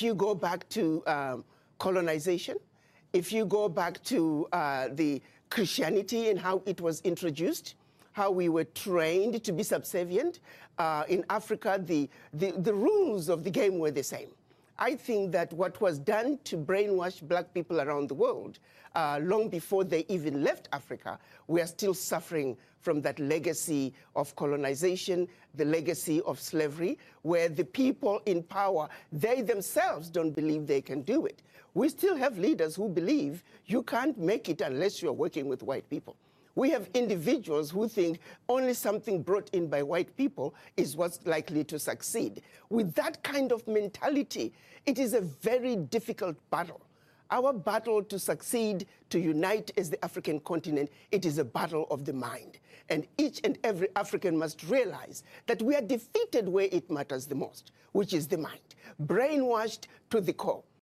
if you go back to colonization, if you go back to the Christianity and how it was introduced, how we were trained to be subservient, in Africa, the rules of the game were the same. I think that what was done to brainwash black people around the world, long before they even left Africa, we are still suffering from that legacy of colonization, the legacy of slavery, where the people in power, they themselves don't believe they can do it. We still have leaders who believe you can't make it unless you're working with white people. We have individuals who think only something brought in by white people is what's likely to succeed. With that kind of mentality, it is a very difficult battle. Our battle to succeed, to unite as the African continent, it is a battle of the mind. And each and every African must realize that we are defeated where it matters the most, which is the mind, brainwashed to the core.